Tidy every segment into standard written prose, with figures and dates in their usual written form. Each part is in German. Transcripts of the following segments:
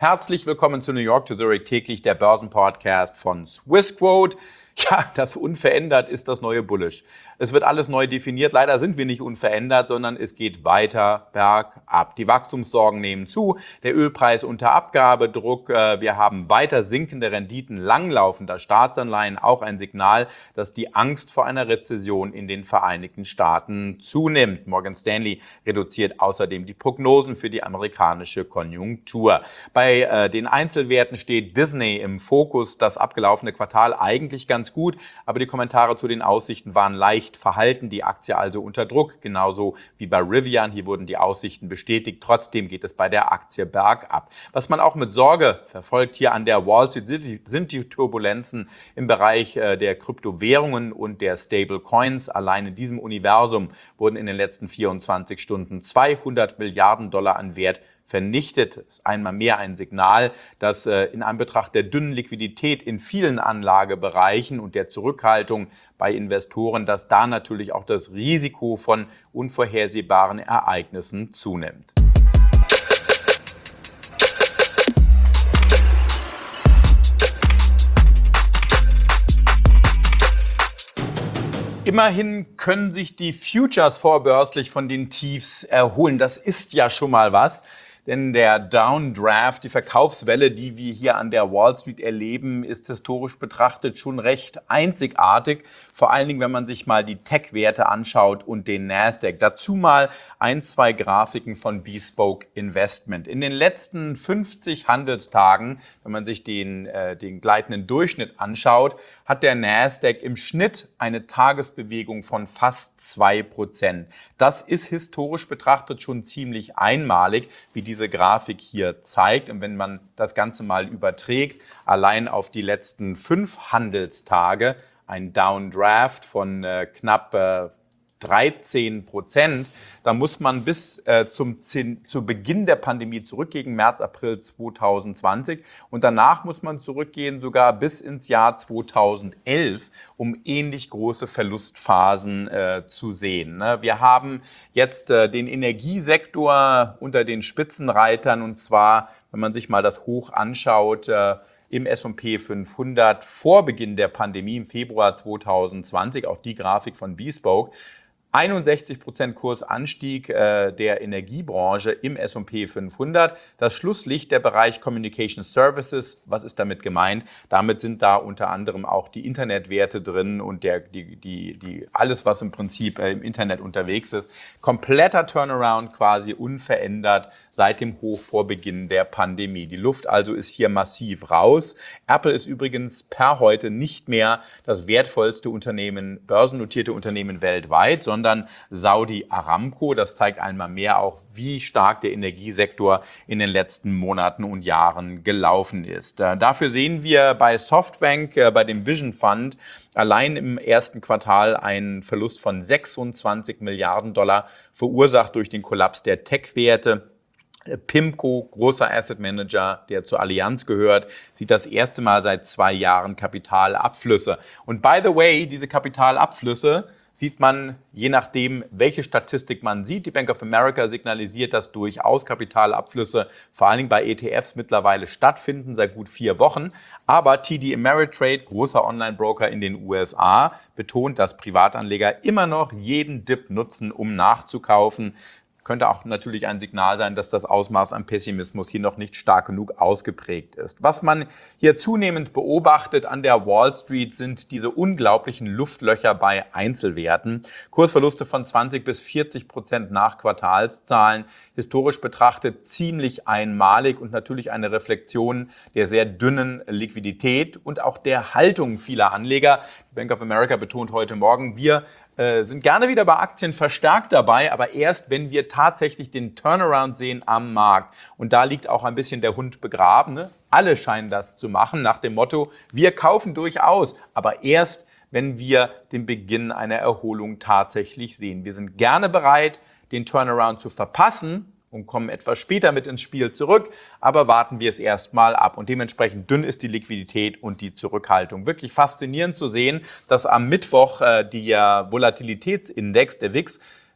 Herzlich willkommen zu New York to Zurich täglich, der Börsenpodcast von Swissquote. Ja, das unverändert ist das neue Bullish. Es wird alles neu definiert. Leider sind wir nicht unverändert, sondern es geht weiter bergab. Die Wachstumssorgen nehmen zu, der Ölpreis unter Abgabedruck. Wir haben weiter sinkende Renditen langlaufender Staatsanleihen. Auch ein Signal, dass die Angst vor einer Rezession in den Vereinigten Staaten zunimmt. Morgan Stanley reduziert außerdem die Prognosen für die amerikanische Konjunktur. Bei den Einzelwerten steht Disney im Fokus. Das abgelaufene Quartal eigentlich ganz gut, aber die Kommentare zu den Aussichten waren leicht verhalten, die Aktie also unter Druck, genauso wie bei Rivian. Hier wurden die Aussichten bestätigt, trotzdem geht es bei der Aktie bergab. Was man auch mit Sorge verfolgt hier an der Wall Street sind die Turbulenzen im Bereich der Kryptowährungen und der Stablecoins. Allein in diesem Universum wurden in den letzten 24 Stunden 200 Milliarden Dollar an Wert vernichtet. Das ist einmal mehr ein Signal, dass in Anbetracht der dünnen Liquidität in vielen Anlagebereichen und der Zurückhaltung bei Investoren, dass da natürlich auch das Risiko von unvorhersehbaren Ereignissen zunimmt. Immerhin können sich die Futures vorbörslich von den Tiefs erholen. Das ist ja schon mal was. Denn der Downdraft, die Verkaufswelle, die wir hier an der Wall Street erleben, ist historisch betrachtet schon recht einzigartig. Vor allen Dingen, wenn man sich mal die Tech-Werte anschaut und den Nasdaq. Dazu mal zwei Grafiken von Bespoke Investment. In den letzten 50 Handelstagen, wenn man sich den gleitenden Durchschnitt anschaut, hat der Nasdaq im Schnitt eine Tagesbewegung von fast 2%. Das ist historisch betrachtet schon ziemlich einmalig, wie diese Grafik hier zeigt. Und wenn man das Ganze mal überträgt, allein auf die letzten 5 Handelstage, ein Downdraft von knapp 13%, da muss man bis zu Beginn der Pandemie zurückgehen, März, April 2020. Und danach muss man zurückgehen sogar bis ins Jahr 2011, um ähnlich große Verlustphasen zu sehen. Wir haben jetzt den Energiesektor unter den Spitzenreitern, und zwar, wenn man sich mal das Hoch anschaut, im S&P 500 vor Beginn der Pandemie im Februar 2020, auch die Grafik von Bespoke, 61% Kursanstieg der Energiebranche im S&P 500. Das Schlusslicht der Bereich Communication Services. Was ist damit gemeint? Damit sind da unter anderem auch die Internetwerte drin und alles, was im Prinzip im Internet unterwegs ist. Kompletter Turnaround, quasi unverändert seit dem Hoch vor Beginn der Pandemie. Die Luft also ist hier massiv raus. Apple ist übrigens per heute nicht mehr das wertvollste Unternehmen, börsennotierte Unternehmen weltweit, sondern Saudi Aramco. Das zeigt einmal mehr auch, wie stark der Energiesektor in den letzten Monaten und Jahren gelaufen ist. Dafür sehen wir bei Softbank, bei dem Vision Fund, allein im ersten Quartal einen Verlust von 26 Milliarden Dollar verursacht durch den Kollaps der Tech-Werte. PIMCO, großer Asset Manager, der zur Allianz gehört, sieht das erste Mal seit 2 Jahren Kapitalabflüsse. Und by the way, diese Kapitalabflüsse sieht man, je nachdem, welche Statistik man sieht. Die Bank of America signalisiert, dass durchaus Kapitalabflüsse vor allen Dingen bei ETFs mittlerweile stattfinden, seit gut 4 Wochen. Aber TD Ameritrade, großer Online-Broker in den USA, betont, dass Privatanleger immer noch jeden Dip nutzen, um nachzukaufen. Könnte auch natürlich ein Signal sein, dass das Ausmaß an Pessimismus hier noch nicht stark genug ausgeprägt ist. Was man hier zunehmend beobachtet an der Wall Street sind diese unglaublichen Luftlöcher bei Einzelwerten. Kursverluste von 20-40% nach Quartalszahlen. Historisch betrachtet ziemlich einmalig und natürlich eine Reflexion der sehr dünnen Liquidität und auch der Haltung vieler Anleger. Die Bank of America betont heute Morgen, wir sind gerne wieder bei Aktien verstärkt dabei, aber erst, wenn wir tatsächlich den Turnaround sehen am Markt. Und da liegt auch ein bisschen der Hund begraben. Ne? Alle scheinen das zu machen, nach dem Motto, wir kaufen durchaus, aber erst, wenn wir den Beginn einer Erholung tatsächlich sehen. Wir sind gerne bereit, den Turnaround zu verpassen und kommen etwas später mit ins Spiel zurück, aber warten wir es erstmal ab. Und dementsprechend dünn ist die Liquidität und die Zurückhaltung. Wirklich faszinierend zu sehen, dass am Mittwoch der Volatilitätsindex, der VIX,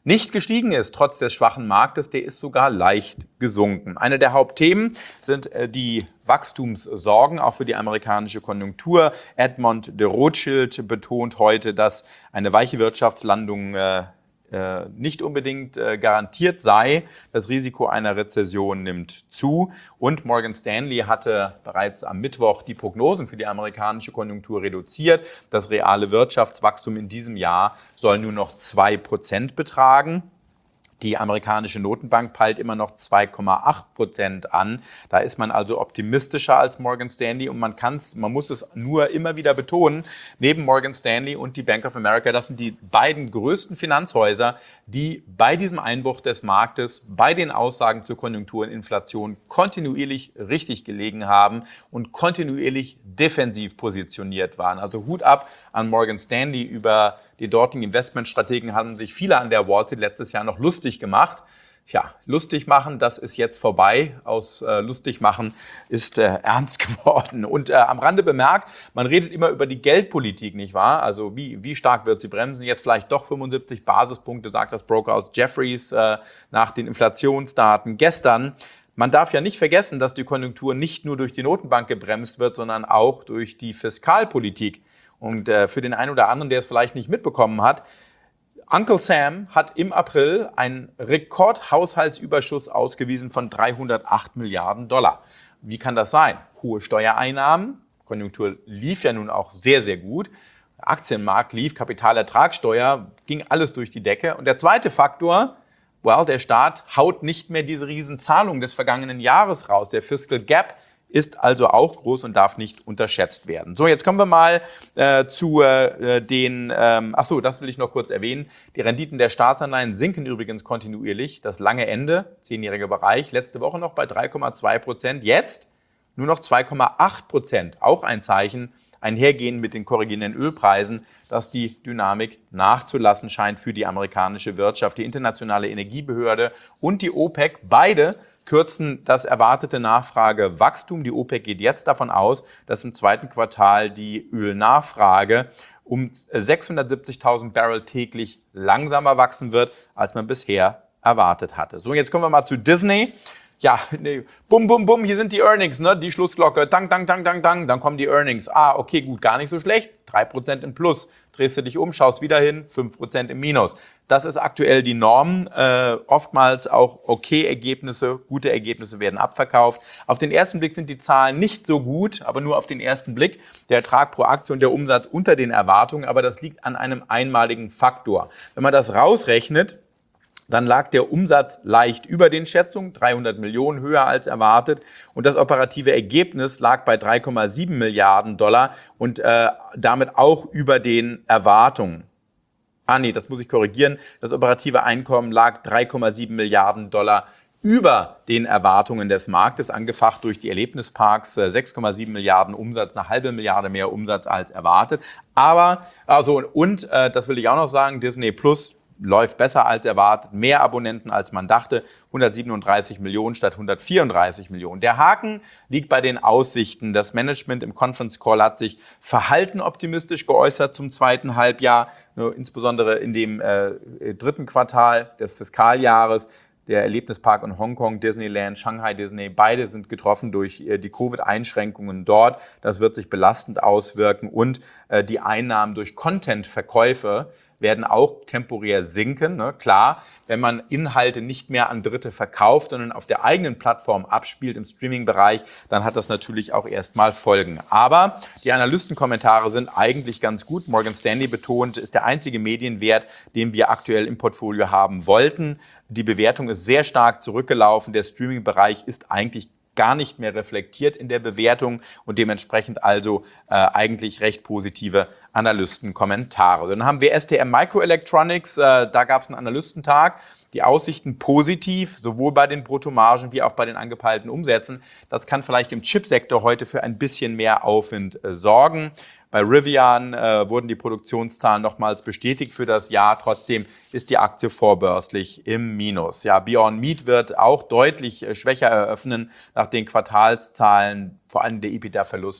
nicht gestiegen ist, trotz des schwachen Marktes, der ist sogar leicht gesunken. Eine der Hauptthemen sind die Wachstumssorgen, auch für die amerikanische Konjunktur. Edmond de Rothschild betont heute, dass eine weiche Wirtschaftslandung nicht unbedingt garantiert sei. Das Risiko einer Rezession nimmt zu. Und Morgan Stanley hatte bereits am Mittwoch die Prognosen für die amerikanische Konjunktur reduziert. Das reale Wirtschaftswachstum in diesem Jahr soll nur noch 2% betragen. Die amerikanische Notenbank peilt immer noch 2,8% an. Da ist man also optimistischer als Morgan Stanley und man muss es nur immer wieder betonen, neben Morgan Stanley und die Bank of America, das sind die beiden größten Finanzhäuser, die bei diesem Einbruch des Marktes, bei den Aussagen zur Konjunktur und Inflation kontinuierlich richtig gelegen haben und kontinuierlich defensiv positioniert waren. Also Hut ab an Morgan Stanley. Über die dortigen Investmentstrategen haben sich viele an der Wall Street letztes Jahr noch lustig gemacht. Ja, lustig machen, das ist jetzt vorbei. Aus lustig machen ist ernst geworden. Und am Rande bemerkt, man redet immer über die Geldpolitik, nicht wahr? Also wie stark wird sie bremsen? Jetzt vielleicht doch 75 Basispunkte, sagt das Brokerhaus Jefferies nach den Inflationsdaten gestern. Man darf ja nicht vergessen, dass die Konjunktur nicht nur durch die Notenbank gebremst wird, sondern auch durch die Fiskalpolitik. Und für den einen oder anderen, der es vielleicht nicht mitbekommen hat, Uncle Sam hat im April einen Rekordhaushaltsüberschuss ausgewiesen von 308 Milliarden Dollar. Wie kann das sein? Hohe Steuereinnahmen, Konjunktur lief ja nun auch sehr, sehr gut. Der Aktienmarkt lief, Kapitalertragssteuer, ging alles durch die Decke. Und der zweite Faktor, der Staat haut nicht mehr diese Riesenzahlung des vergangenen Jahres raus. Der Fiscal Gap ist also auch groß und darf nicht unterschätzt werden. So, jetzt kommen wir mal zu das will ich noch kurz erwähnen. Die Renditen der Staatsanleihen sinken übrigens kontinuierlich. Das lange Ende, 10-jähriger Bereich, letzte Woche noch bei 3,2%, jetzt nur noch 2,8%. Auch ein Zeichen, einhergehend mit den korrigierenden Ölpreisen, dass die Dynamik nachzulassen scheint für die amerikanische Wirtschaft. Die Internationale Energiebehörde und die OPEC, beide kürzen das erwartete Nachfragewachstum. Die OPEC geht jetzt davon aus, dass im zweiten Quartal die Ölnachfrage um 670.000 Barrel täglich langsamer wachsen wird, als man bisher erwartet hatte. So, jetzt kommen wir mal zu Disney. Ja, bum, bum, bum, hier sind die Earnings, ne? Die Schlussglocke, dang, dang, dang, dang, dang, dann kommen die Earnings. Okay, gut, gar nicht so schlecht, 3% im Plus. Drehst du dich um, schaust wieder hin, 5% im Minus. Das ist aktuell die Norm. Oftmals auch Ergebnisse, gute Ergebnisse werden abverkauft. Auf den ersten Blick sind die Zahlen nicht so gut, aber nur auf den ersten Blick. Der Ertrag pro Aktie und der Umsatz unter den Erwartungen, aber das liegt an einem einmaligen Faktor. Wenn man das rausrechnet, dann lag der Umsatz leicht über den Schätzungen, 300 Millionen höher als erwartet. Und das operative Ergebnis lag bei 3,7 Milliarden Dollar und damit auch über den Erwartungen. Das muss ich korrigieren. Das operative Einkommen lag 3,7 Milliarden Dollar über den Erwartungen des Marktes, angefacht durch die Erlebnisparks, 6,7 Milliarden Umsatz, eine halbe Milliarde mehr Umsatz als erwartet. Aber, das will ich auch noch sagen, Disney Plus läuft besser als erwartet, mehr Abonnenten als man dachte, 137 Millionen statt 134 Millionen. Der Haken liegt bei den Aussichten. Das Management im Conference Call hat sich verhalten optimistisch geäußert zum zweiten Halbjahr, insbesondere in dem dritten Quartal des Fiskaljahres. Der Erlebnispark in Hongkong, Disneyland, Shanghai Disney, beide sind getroffen durch die Covid-Einschränkungen dort. Das wird sich belastend auswirken und die Einnahmen durch Content-Verkäufe werden auch temporär sinken. Ne? Klar, wenn man Inhalte nicht mehr an Dritte verkauft, sondern auf der eigenen Plattform abspielt im Streaming-Bereich, dann hat das natürlich auch erstmal Folgen. Aber die Analystenkommentare sind eigentlich ganz gut. Morgan Stanley betont, ist der einzige Medienwert, den wir aktuell im Portfolio haben wollten. Die Bewertung ist sehr stark zurückgelaufen. Der Streaming-Bereich ist eigentlich gar nicht mehr reflektiert in der Bewertung und dementsprechend also eigentlich recht positive Analystenkommentare. Dann haben wir STM Microelectronics, da gab es einen Analystentag. Die Aussichten positiv, sowohl bei den Bruttomargen wie auch bei den angepeilten Umsätzen. Das kann vielleicht im Chipsektor heute für ein bisschen mehr Aufwind sorgen. Bei Rivian wurden die Produktionszahlen nochmals bestätigt für das Jahr. Trotzdem ist die Aktie vorbörslich im Minus. Ja, Beyond Meat wird auch deutlich schwächer eröffnen nach den Quartalszahlen. Vor allem der EBITDA-Verlust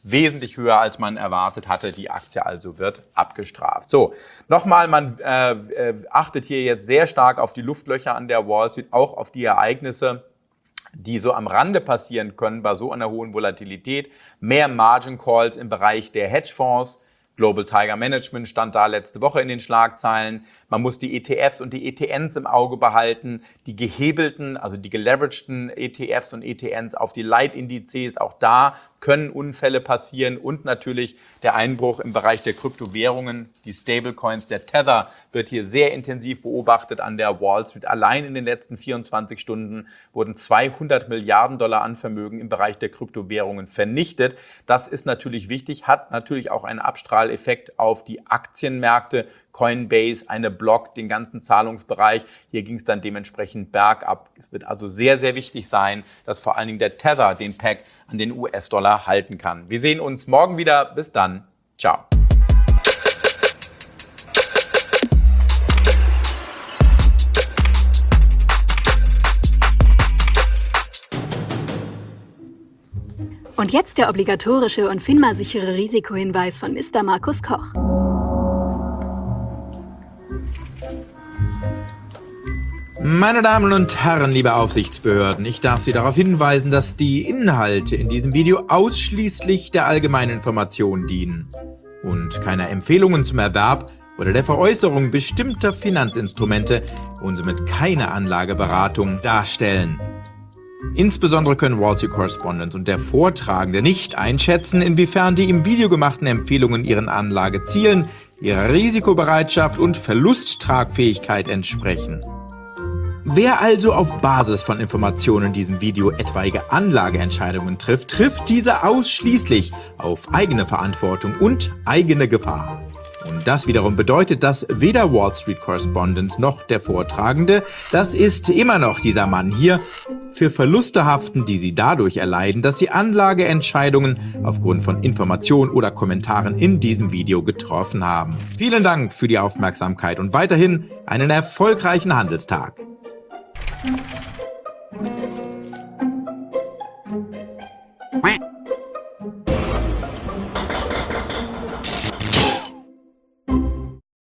wesentlich höher, als man erwartet hatte. Die Aktie also wird abgestraft. So, nochmal, man achtet hier jetzt sehr stark auf die Luftlöcher an der Wall Street, auch auf die Ereignisse, die so am Rande passieren können bei so einer hohen Volatilität. Mehr Margin Calls im Bereich der Hedgefonds. Global Tiger Management stand da letzte Woche in den Schlagzeilen. Man muss die ETFs und die ETNs im Auge behalten. Die gehebelten, also die geleveragten ETFs und ETNs auf die Leitindizes, auch da können Unfälle passieren und natürlich der Einbruch im Bereich der Kryptowährungen, die Stablecoins. Der Tether wird hier sehr intensiv beobachtet an der Wall Street. Allein in den letzten 24 Stunden wurden 200 Milliarden Dollar an Vermögen im Bereich der Kryptowährungen vernichtet. Das ist natürlich wichtig, hat natürlich auch einen Abstrahleffekt auf die Aktienmärkte. Coinbase, eine Block, den ganzen Zahlungsbereich. Hier ging es dann dementsprechend bergab. Es wird also sehr, sehr wichtig sein, dass vor allen Dingen der Tether den Peg an den US-Dollar halten kann. Wir sehen uns morgen wieder. Bis dann. Ciao. Und jetzt der obligatorische und FINMA-sichere Risikohinweis von Mr. Markus Koch. Meine Damen und Herren, liebe Aufsichtsbehörden, ich darf Sie darauf hinweisen, dass die Inhalte in diesem Video ausschließlich der allgemeinen Information dienen und keine Empfehlungen zum Erwerb oder der Veräußerung bestimmter Finanzinstrumente und somit keine Anlageberatung darstellen. Insbesondere können Wall Street Correspondent und der Vortragende nicht einschätzen, inwiefern die im Video gemachten Empfehlungen ihren Anlagezielen, ihrer Risikobereitschaft und Verlusttragfähigkeit entsprechen. Wer also auf Basis von Informationen in diesem Video etwaige Anlageentscheidungen trifft, trifft diese ausschließlich auf eigene Verantwortung und eigene Gefahr. Und das wiederum bedeutet, dass weder Wall Street Correspondent noch der Vortragende, das ist immer noch dieser Mann hier, für Verluste haften, die sie dadurch erleiden, dass sie Anlageentscheidungen aufgrund von Informationen oder Kommentaren in diesem Video getroffen haben. Vielen Dank für die Aufmerksamkeit und weiterhin einen erfolgreichen Handelstag.